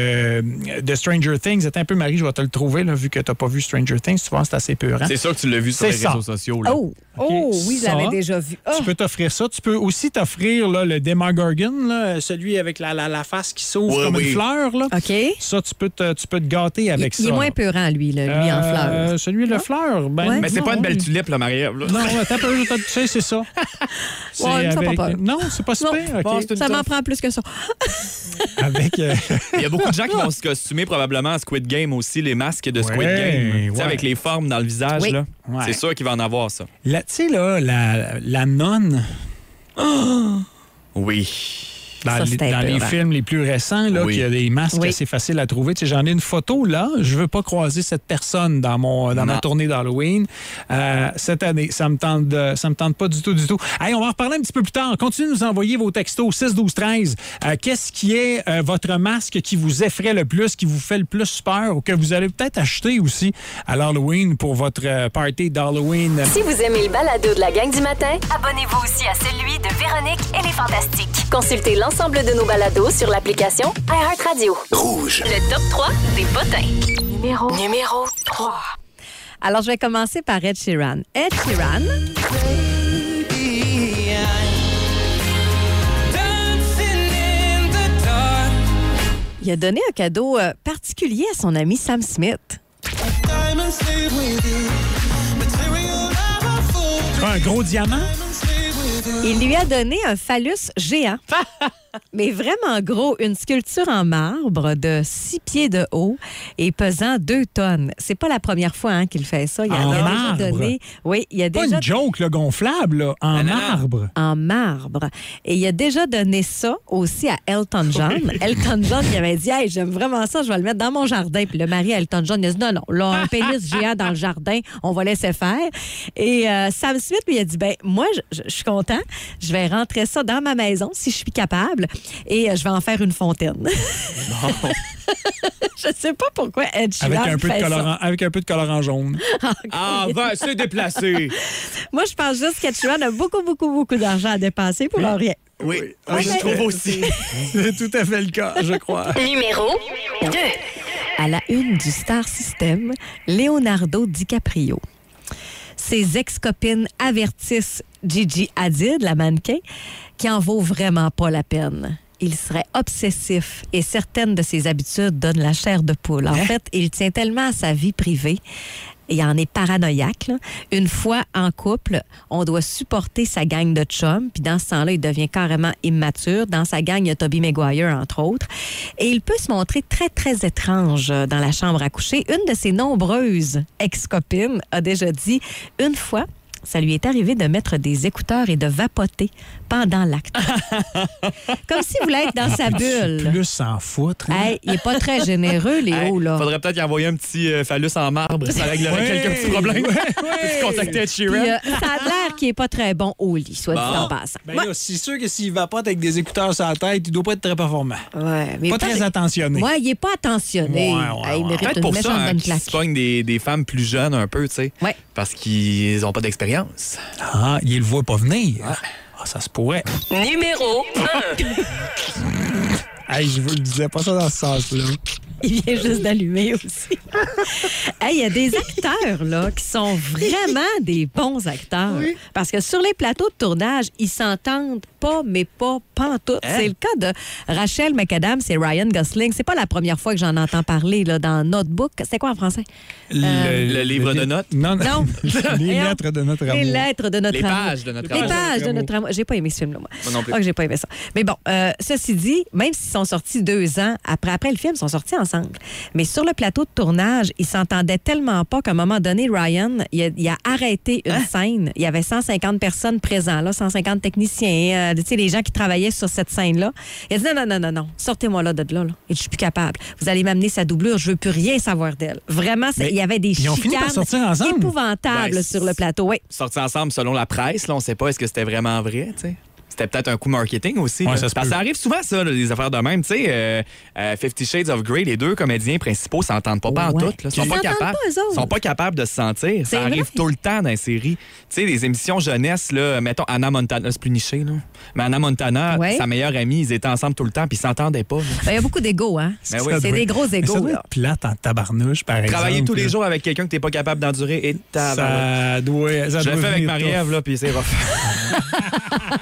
de Stranger Things. Attends un peu, Marie, je vais te le trouver, là, vu que tu n'as pas vu Stranger Things. Tu vois, c'est assez peurant. C'est sûr que tu l'as vu sur les réseaux sociaux. Là. Oui, je l'avais déjà vu. Tu peux t'offrir ça. Tu peux aussi t'offrir là, le Demogorgon, là, celui avec la face qui s'ouvre comme une fleur. Là. OK. Ça, tu peux te gâter avec ça. Il est moins peurant, lui en fleur. Celui de fleur. Ben, mais c'est pas une belle tulipe, là, Marie-Ève. Non, attends un peu, tu sais, c'est ça. Ouais, ça avec... pas peur. Non, c'est pas super. Non, OK. ça m'en prend plus que ça. Avec... Il y a beaucoup de gens qui vont se costumer probablement à Squid Game aussi, les masques de Squid Game. Tu sais, avec les formes dans le visage. Oui. Là. Ouais. C'est sûr qu'il va en avoir ça. Tu sais, là, la nonne... Oui. Dans, Ça, c'était dans les épeurant. films les plus récents, là, Oui. qu'il y a des masques Oui. assez faciles à trouver. Tu sais, j'en ai une photo là. Je veux pas croiser cette personne dans ma Non. tournée d'Halloween cette année. Ça me tente pas du tout. Hey, on va en reparler un petit peu plus tard. Continuez de nous envoyer vos textos 6 12 13. Qu'est-ce qui est votre masque qui vous effraie le plus, qui vous fait le plus peur ou que vous allez peut-être acheter aussi à l'Halloween pour votre party d'Halloween? Si vous aimez le balado de la gang du matin, abonnez-vous aussi à celui de Véronique et les Fantastiques. Consultez l'ensemble de nos balados sur l'application iHeartRadio. Rouge. Le top 3 des potins. Numéro 3. Alors, je vais commencer par Ed Sheeran. Ed Sheeran, il a donné un cadeau particulier à son ami Sam Smith. Un gros diamant? Il lui a donné un phallus géant, mais vraiment gros, une sculpture en marbre de 6 pieds de haut et pesant 2 tonnes. C'est pas la première fois qu'il fait ça. Il En a marbre? déjà donné. Oui, il a Pas déjà une joke là, gonflable, là, en marbre. en marbre. Et il a déjà donné ça aussi à Elton John. Elton John qui avait dit hey, j'aime vraiment ça, je vais le mettre dans mon jardin. Puis le mari à Elton John il a dit non, là, un pénis géant dans le jardin, on va laisser faire. Et Sam Smith lui a dit ben moi, je suis content, je vais rentrer ça dans ma maison si je suis capable et je vais en faire une fontaine. Je sais pas pourquoi Ed Sheeran Avec un peu de colorant jaune. Ah, ben, c'est déplacé. Moi, je pense juste qu'Ed Sheeran a beaucoup d'argent à dépenser pour rien. Oui, je trouve aussi. C'est tout à fait le cas, je crois. Numéro 2. À la une du Star System, Leonardo DiCaprio. Ses ex-copines avertissent Gigi Hadid, la mannequin, qui en vaut vraiment pas la peine. Il serait obsessif et certaines de ses habitudes donnent la chair de poule. En fait, il tient tellement à sa vie privée et en est paranoïaque. Là. Une fois en couple, on doit supporter sa gang de chums. Puis dans ce temps-là, il devient carrément immature. Dans sa gang, il y a Tobey Maguire, entre autres. Et il peut se montrer très étrange dans la chambre à coucher. Une de ses nombreuses ex-copines a déjà dit une fois, ça lui est arrivé de mettre des écouteurs et de vapoter pendant l'acte. Comme s'il voulait être dans sa bulle. Plus s'en foutre. Hein? Hey, il n'est pas très généreux, Léo, là. Faudrait peut-être y envoyer un petit phallus en marbre. Ça réglerait quelques petits problèmes. Peux-tu contacter Ed Sheeran? Puis, ça a l'air qu'il n'est pas très bon au lit, soit dit en passant. Ben là, c'est sûr que s'il vapote avec des écouteurs sur la tête, il doit pas être très performant. Ouais, mais Pas très attentionné. Ouais, il n'est pas attentionné. Ouais, Il mérite Peut-être une pour ça méchante bonne qu'ils claque. se pognent des femmes plus jeunes un peu, tu sais. Ouais. Parce qu'ils n'ont pas d'expérience. Ah, il le voit pas venir. Ah, ça se pourrait. Numéro 1. Hey, je vous le disais pas ça dans ce sens-là. Il vient juste d'allumer aussi. Hey, il y a des acteurs là, qui sont vraiment des bons acteurs. Oui. Parce que sur les plateaux de tournage, ils s'entendent pas, mais pas pantoute. C'est le cas de Rachel McAdams et Ryan Gosling. C'est pas la première fois que j'en entends parler là, dans Notebook. C'est quoi en français? Le livre de notes? Non. Non. Les lettres de notre amour. Les lettres de notre Les amour. pages de notre Les amour. pages de notre amour. J'ai pas aimé ce film-là, moi. Moi non plus. Ah, que j'ai pas aimé ça. Mais bon, ceci dit, même s'ils sont sortis 2 ans après le film, ils sont sortis ensemble. Mais sur le plateau de tournage, ils s'entendaient tellement pas qu'à un moment donné, Ryan, il a arrêté une scène. Il y avait 150 personnes présentes là, 150 techniciens, tu sais, les gens qui travaillaient sur cette scène-là. Il a dit non, sortez-moi là de là. Et je suis plus capable. Vous allez m'amener sa doublure, je veux plus rien savoir d'elle. Vraiment, il y avait des ils ont fini par sortir chicanes ensemble. épouvantables Ben, sur le plateau. Oui. Sortis ensemble selon la presse, là, on sait pas est-ce que c'était vraiment vrai, tu sais. C'était peut-être un coup marketing aussi. Ouais, là. ça se Parce que peut. ça arrive souvent, ça, là, des affaires de même. Tu sais, 50 Shades of Grey, les 2 comédiens principaux s'entendent pas en tout. Ils sont Ils pas s'entendent capables. pas, eux autres. Sont pas capables de se sentir. C'est Ça arrive vrai. tout le temps dans les séries. Tu sais, les émissions jeunesse, là, mettons Anna Montana, c'est plus niché, là. Mais Anna Montana, Ouais. sa meilleure amie, ils étaient ensemble tout le temps, puis ils s'entendaient pas. là. Ben, il y a beaucoup d'égos, hein? Ben oui. C'est des gros Mais ça égos, doit là. être plate en tabarnouche, par exemple. Travailler tous les là. jours avec quelqu'un que t'es pas capable d'endurer et Ça doit Je l'ai fait avec venir Marie-Ève, tough. là, puis c'est rough.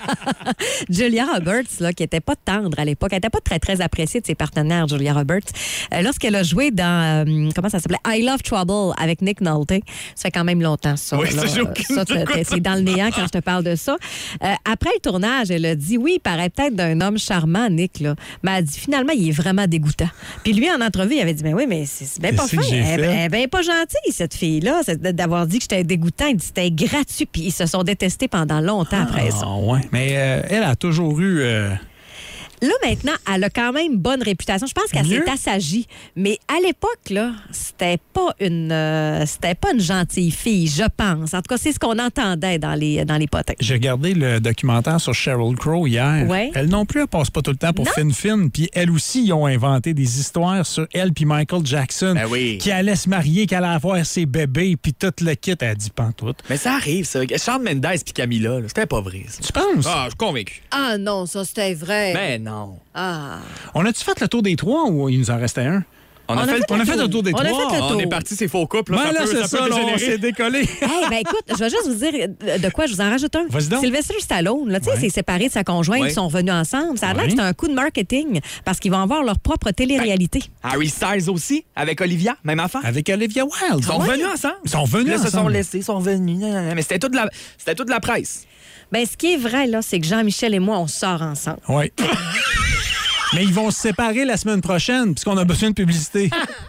Julia Roberts, là, qui était pas tendre à l'époque, elle était pas très, très appréciée de ses partenaires, Julia Roberts. Lorsqu'elle a joué dans, comment ça s'appelait? I Love Trouble avec Nick Nolte. Ça fait quand même longtemps, ça. Oui, là. ça, j'ai aucune Ça, idée de quoi c'est dans le néant quand je te parle de ça. Après le tournage, elle a dit, oui, il paraît peut-être d'un homme charmant, Nick, là. Mais elle a dit, finalement, il est vraiment dégoûtant. Puis lui, en entrevue, il avait dit, mais oui, mais c'est bien pas fin. Elle est bien pas gentille, cette fille-là, d'avoir dit que j'étais dégoûtant. Il dit, c'était gratuit. Puis ils se sont détestés pendant longtemps après ça. Ouais. Mais elle a toujours eu... Là, maintenant, elle a quand même bonne réputation. Je pense qu'elle s'est assagie. Mais à l'époque, là, c'était pas une gentille fille, je pense. En tout cas, c'est ce qu'on entendait dans les potins. J'ai regardé le documentaire sur Sheryl Crow hier. Ouais. Elle non plus, elle passe pas tout le temps pour Fin. Puis elle aussi, ils ont inventé des histoires sur elle puis Michael Jackson. Ben oui. Qui allait se marier, qui allait avoir ses bébés, puis tout le kit, elle a dit pantoute. Mais ça arrive, ça. Shawn Mendes puis Camila, là, c'était pas vrai, ça. Tu penses? Ah, je suis convaincu. Ah non, ça, c'était vrai. Mais non. Ah. On a-tu fait le tour des trois ou il nous en restait un? On a fait le tour des trois. On est parti, c'est faux couple. Ben là, c'est ça, là, on s'est décollé. Hey, ben écoute, je vais juste vous dire de quoi, je vous en rajoute un. Vas-y donc. Sylvester Stallone, là, tu sais, il s'est séparé de sa conjointe, ils sont revenus ensemble. Ça a l'air que c'est un coup de marketing parce qu'ils vont avoir leur propre télé-réalité. Harry Styles aussi, avec Olivia, même affaire. Avec Olivia Wilde. Ils sont revenus ensemble. Ils sont revenus ensemble. Ils se sont laissés, ils sont revenus. Mais c'était toute la presse. Ben, ce qui est vrai, là, c'est que Jean-Michel et moi, on sort ensemble. Oui. Mais ils vont se séparer la semaine prochaine, puisqu'on a besoin de publicité.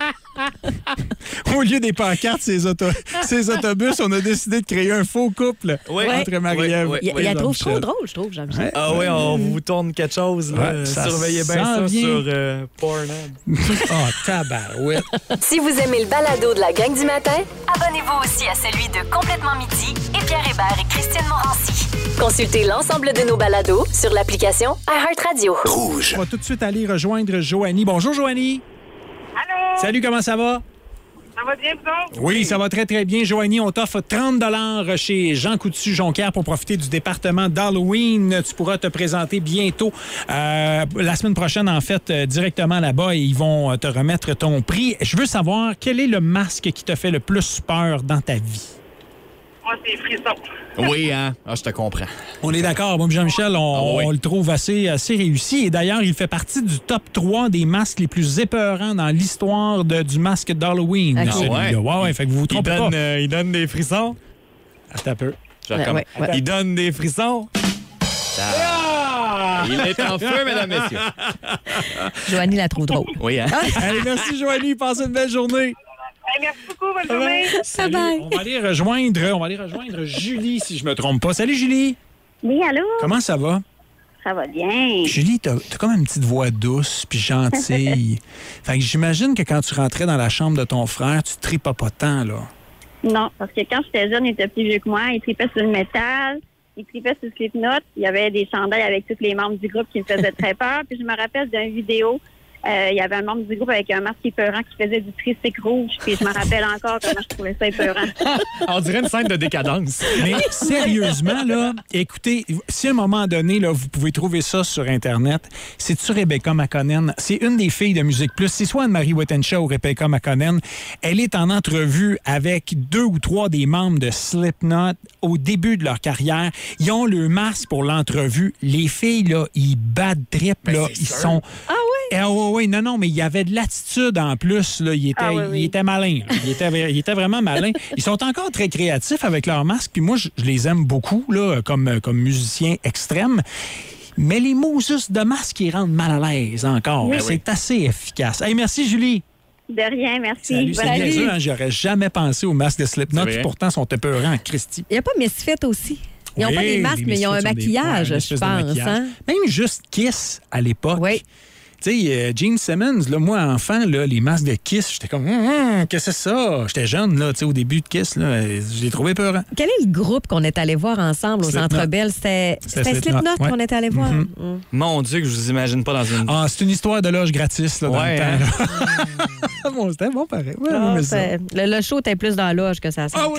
Au lieu des pancartes, ces autobus, on a décidé de créer un faux couple entre Marie-Ève Il la trouve trop drôle, je trouve, Jean-Michel. Ah oui, on vous tourne quelque chose. Là. Surveillez bien ça sur Pornhub. Oh, tabarouette. Si vous aimez le balado de la gang du matin, abonnez-vous aussi à celui de Complètement Midi et Pierre Hébert et Christiane Morancy. Consultez l'ensemble de nos balados sur l'application iHeartRadio. On va tout de suite aller rejoindre Joanie. Bonjour, Joanie. Allô? Salut, comment ça va? Ça va bien, vous autres? Oui, ça va très, très bien. Joanie, on t'offre 30 $ chez Jean Coutu-Jonquière pour profiter du département d'Halloween. Tu pourras te présenter bientôt, la semaine prochaine, en fait, directement là-bas, et ils vont te remettre ton prix. Je veux savoir, quel est le masque qui te fait le plus peur dans ta vie? Moi, c'est frisson. Oui, hein? Ah, je te comprends. On est d'accord. Moi, Jean-Michel, on le trouve assez réussi. Et d'ailleurs, il fait partie du top 3 des masques les plus épeurants dans l'histoire du masque d'Halloween. Okay. Ouais, fait que vous vous trompez pas. Il donne des frissons. Attends un peu. Il donne des frissons. Il est en feu, mesdames, messieurs. Joanie la trouve drôle. Oui, hein? Allez, merci, Joanie. Passez une belle journée. Merci beaucoup, bonne journée. Salut. On va aller rejoindre Julie, si je me trompe pas. Salut, Julie. Oui, allô? Comment ça va? Ça va bien. Julie, t'as comme une petite voix douce puis gentille. Fait que j'imagine que quand tu rentrais dans la chambre de ton frère, tu tripais pas tant, là. Non, parce que quand j'étais jeune, il était plus vieux que moi. Il tripait sur le métal, il tripait sur le Slipknot. Il y avait des chandails avec tous les membres du groupe qui me faisaient très peur. Puis je me rappelle d'une vidéo. Il y avait un membre du groupe avec un masque épeurant qui faisait du tricycle rouge. Puis je me rappelle encore comment je trouvais ça épeurant. On dirait une scène de décadence. Mais sérieusement, là, écoutez, si à un moment donné, là, vous pouvez trouver ça sur Internet, c'est-tu Rebecca McConnell? C'est une des filles de Musique Plus. C'est soit Anne-Marie Wittenshaw ou Rebecca McConnell. Elle est en entrevue avec 2 ou 3 des membres de Slipknot au début de leur carrière. Ils ont le masque pour l'entrevue. Les filles, là, ils battent trip, là. Ils sont... Ah oui? Oui, non, mais il y avait de l'attitude en plus. Là. Il était malin. Il était vraiment malin. Ils sont encore très créatifs avec leurs masques. Puis moi, je les aime beaucoup là, comme musiciens extrêmes. Mais les mots juste de masque, ils rendent mal à l'aise encore. Oui. C'est assez efficace. Hey, merci, Julie. De rien, merci. Salut, c'est bien sûr, hein, j'aurais jamais pensé aux masques de Slipknot qui pourtant sont épeurants, Christy. Il n'y a pas Misfit aussi. Ils n'ont pas des masques, mais ils ont un maquillage, je pense. Hein? Même juste Kiss à l'époque. Oui. Tu sais, Gene Simmons, là, moi, enfant, là, les masques de Kiss, j'étais comme, qu'est-ce que c'est ça? J'étais jeune, là, tu sais, au début de Kiss, là, je l'ai trouvé peurant. Quel est le groupe qu'on est allé voir ensemble aux Centre Bell? C'était Slipknot qu'on est allé voir? Mon Dieu, que je vous imagine pas dans une... Ah, c'est une histoire de loge gratis, là, dans le temps. Hein? Bon, c'était bon, pareil. Ouais, le show était plus dans la loge que ça. Ah oui,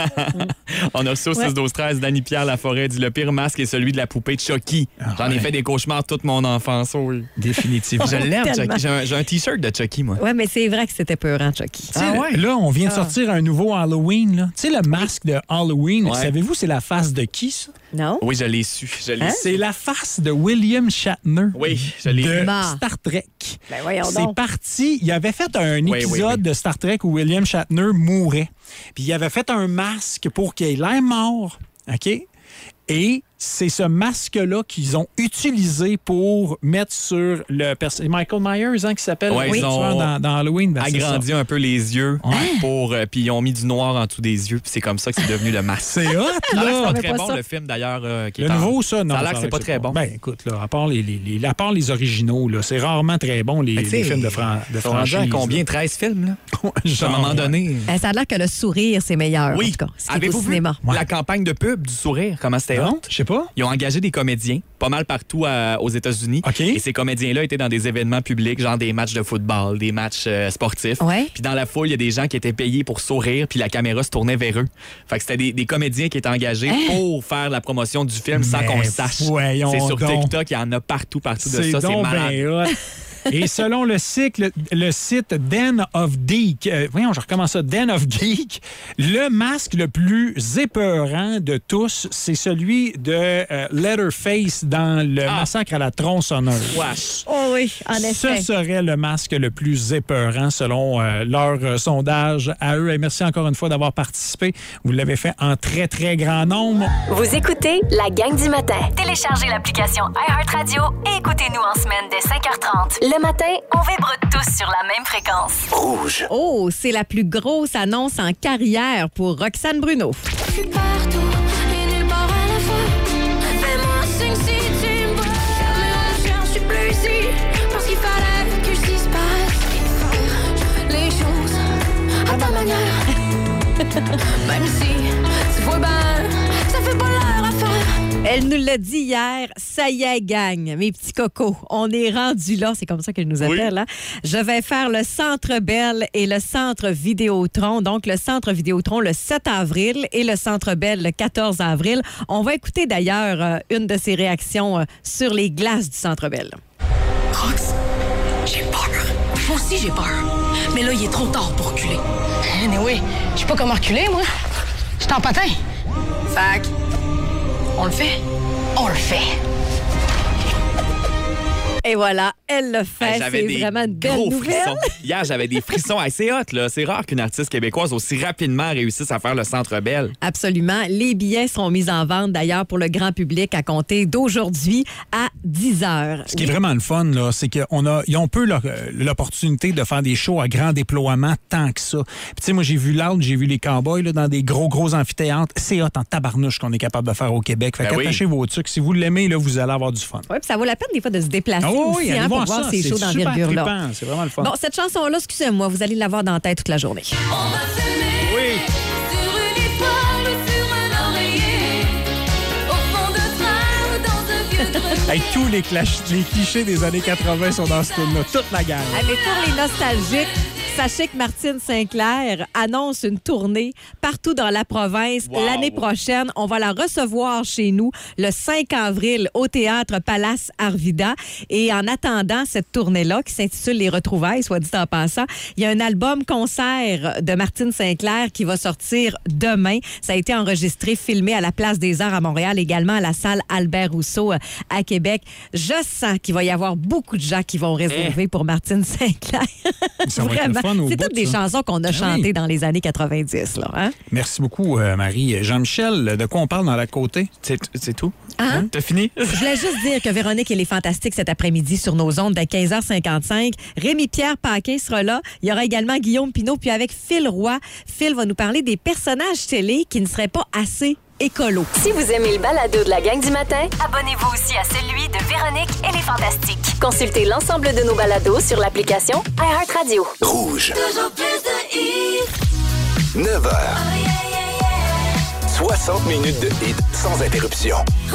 On a reçu au 6-12-13, Dany-Pierre Laforêt dit le pire masque est celui de la poupée de Chucky. J'en ai fait des cauchemars toute mon enfance, oui. Définitivement. Steve. Je l'aime, Tellement. Chucky. J'ai un T-shirt de Chucky, moi. Ouais, mais c'est vrai que c'était peurant, Chucky. Tu sais, là, on vient de sortir un nouveau Halloween. là. Tu sais, le masque de Halloween, Ouais. savez-vous, c'est la face de qui, ça? Non? Oui, je l'ai su. C'est la face de William Shatner. Oui, je l'ai de vu. Star Trek. Ben voyons C'est donc. parti. Il avait fait un Oui, épisode de Star Trek où William Shatner mourait. Puis il avait fait un masque pour qu'il ait l'air mort. OK? Et c'est ce masque-là qu'ils ont utilisé pour mettre sur le personnage. Michael Myers, hein, qui s'appelle Ouais, le ils ont tueur dans Halloween. Ben, c'est agrandi ça. un peu les yeux pour puis ils ont mis du noir en dessous des yeux puis c'est comme ça que c'est devenu le masque. C'est hot, Ça a l'air que là. c'est pas savais très pas bon ça. le film d'ailleurs qui est Le en- nouveau, ça, non. Ça a l'air que c'est pas très bon. Ben, écoute, là, à part les originaux, là, c'est rarement très bon, les films de Ils sont rendus franchise. à combien? 13 films, là? Genre, À un moment donné. Ben, ça a l'air que le sourire, c'est meilleur. Oui. En tout cas, ce qui est au Avez-vous vu cinéma. la campagne de pub du sourire? Comment c'était Non, hot? je sais pas. Ils ont engagé des comédiens, pas mal partout aux États-Unis. OK. Et ces comédiens-là étaient dans des événements publics, genre des matchs de football, des matchs sportifs. Ouais. Puis dans la foule, il y a des gens qui étaient payés pour sourire, puis la caméra se tournait vers eux. Fait que c'était des comédiens qui étaient engagés pour faire la promotion du film sans Mais qu'on le sache. voyons C'est sur donc. TikTok, il y en a partout de C'est ça. C'est donc malade. ben hot. Et selon le site Den of Geek, voyons, je recommence ça, Den of Geek, le masque le plus épeurant de tous, c'est celui de Leatherface dans le massacre à la tronçonneuse. Wesh. Oh oui, en Ce effet. serait le masque le plus épeurant selon leur sondage à eux. Et merci encore une fois d'avoir participé. Vous l'avez fait en très, très grand nombre. Vous écoutez la gang du matin. Téléchargez l'application iHeartRadio et écoutez-nous en semaine dès 5h30. Le matin, on vibre tous sur la même fréquence. Rouge. Oh, c'est la plus grosse annonce en carrière pour Roxane Bruno. Je suis partout et nulle part à la fois. Fais-moi signe si tu me vois. Mais je suis plus ici parce qu'il fallait que je disparaisse. Les choses à ta manière. Même si tu vois bien, ça fait pas l'heure à faire. Elle nous l'a dit hier, ça y est, gang, mes petits cocos, on est rendu là, c'est comme ça qu'elle nous appelle. Hein? Je vais faire le Centre Bell et le Centre Vidéotron, donc le Centre Vidéotron le 7 avril et le Centre Bell le 14 avril. On va écouter d'ailleurs une de ses réactions sur les glaces du Centre Bell. Rox, j'ai peur. Moi aussi, j'ai peur. Mais là, il est trop tard pour reculer. Anyway, je sais pas comment reculer, moi. Je suis en patin. Fac. On le fait? On le fait. Et voilà, elle le fait. J'avais C'est des vraiment une belle gros nouvelle. frissons. Hier, j'avais des frissons assez hot. Là. C'est rare qu'une artiste québécoise aussi rapidement réussisse à faire le Centre Bell. Absolument. Les billets seront mis en vente d'ailleurs pour le grand public à compter d'aujourd'hui à 10 heures. Ce qui est vraiment le fun, là, c'est qu'ils ont peu l'opportunité de faire des shows à grand déploiement tant que ça. Puis, tu sais, moi, j'ai vu Loud, j'ai vu les Cowboys là, dans des gros amphithéâtres. C'est hot en tabarnouche qu'on est capable de faire au Québec. Fait Ben qu'attachez vos trucs. Si vous l'aimez, là, vous allez avoir du fun. Oui, puis ça vaut la peine des fois de se déplacer aussi allez hein, pour voir voir ça. ces C'est shows super d'envergure-là. trippant. C'est vraiment le fun. Bon, cette chanson-là, excusez-moi, vous allez l'avoir dans la tête toute la journée. On va s'aimer Oui. sur une étoile ou sur un oreiller. Au fond de train ou dans un vieux grenier. Hey, tous les clichés des années 80 sont dans ce film-là. Toute la gang. Ah, mais pour les nostalgiques, sachez que Martine Sinclair annonce une tournée partout dans la province l'année prochaine. On va la recevoir chez nous le 5 avril au Théâtre Palace Arvida. Et en attendant cette tournée-là, qui s'intitule Les Retrouvailles, soit dit en passant, il y a un album-concert de Martine Sinclair qui va sortir demain. Ça a été enregistré, filmé à la Place des Arts à Montréal, également à la salle Albert Rousseau à Québec. Je sens qu'il va y avoir beaucoup de gens qui vont réserver pour Martine Sinclair. Ça va être le Vraiment. fun au C'est bout, toutes des ça. chansons qu'on a Ah chantées oui. dans les années 90. Là, hein? Merci beaucoup, Marie. Jean-Michel, de quoi on parle dans la côté? C'est tout? Hein? T'as fini? Je voulais juste dire que Véronique, elle est fantastique cet après-midi sur nos ondes dès 15h55. Rémi-Pierre Paquin sera là. Il y aura également Guillaume Pinault. Puis avec Phil Roy, Phil va nous parler des personnages télé qui ne seraient pas assez écolo. Si vous aimez le balado de la gang du matin, abonnez-vous aussi à celui de Véronique et les Fantastiques. Consultez l'ensemble de nos balados sur l'application iHeartRadio. Rouge. Toujours plus de hits. 9h. Oh yeah, yeah, yeah. 60 minutes de hits sans interruption.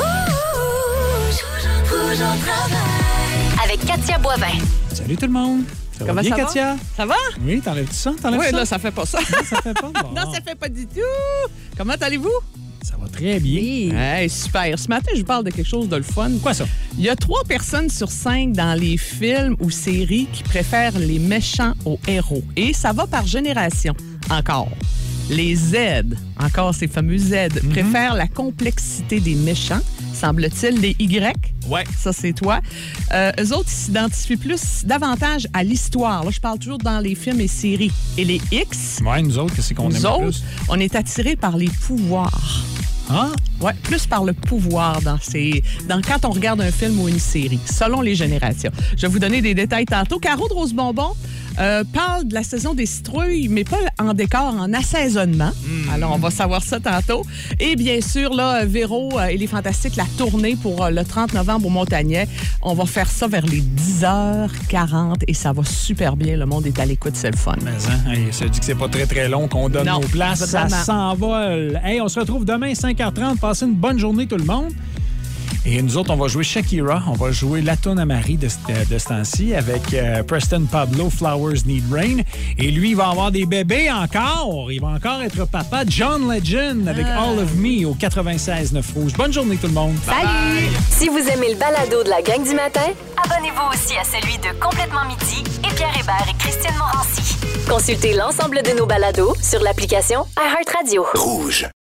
Rouge. Rouge au travail. Avec Katia Boivin. Salut tout le monde. Ça va Comment bien, ça va? Katia? Ça va? Oui, t'enlèves-tu ça? T'enlèves Oui, ça? là, ça fait pas ça. Non, ça fait pas. Bon. Non, ça fait pas du tout. Comment allez-vous? Ça va très bien. Oui. Hey, super. Ce matin, je vous parle de quelque chose de le fun. Quoi ça? Il y a 3 personnes sur 5 dans les films ou séries qui préfèrent les méchants aux héros. Et ça va par génération. Encore. Les Z, encore ces fameux Z, préfèrent la complexité des méchants. Semble-t-il, les Y. Ouais. Ça, c'est toi. Eux autres, ils s'identifient davantage à l'histoire. Là, je parle toujours dans les films et séries. Et les X, Ouais, nous autres, qu'est-ce qu'on aime nous autres, plus? on est attirés par les pouvoirs. Ah? Ouais, plus par le pouvoir quand on regarde un film ou une série, selon les générations. Je vais vous donner des détails tantôt. Caro de Rose-Bonbon parle de la saison des citrouilles, mais pas en décor, en assaisonnement. Alors, on va savoir ça tantôt. Et bien sûr, là, Véro et les Fantastiques, la tournée pour le 30 novembre au Montagnais. On va faire ça vers les 10h40 et ça va super bien. Le monde est à l'écoute, c'est le fun. Mais hey, ça dit que c'est pas très, très long qu'on donne Non, nos places. Ça vraiment. s'envole. Hey, on se retrouve demain, 5h30. Passez une bonne journée, tout le monde. Et nous autres, on va jouer Shakira. On va jouer La Toune à Marie de ce temps-ci avec Preston Pablo, Flowers Need Rain. Et lui, il va avoir des bébés encore. Il va encore être papa. John Legend avec All of Me au 96.9 Rouge. Bonne journée, tout le monde. Salut! Si vous aimez le balado de la gang du matin, abonnez-vous aussi à celui de Complètement Midi et Pierre Hébert et Christine Morancy. Consultez l'ensemble de nos balados sur l'application iHeartRadio. Rouge.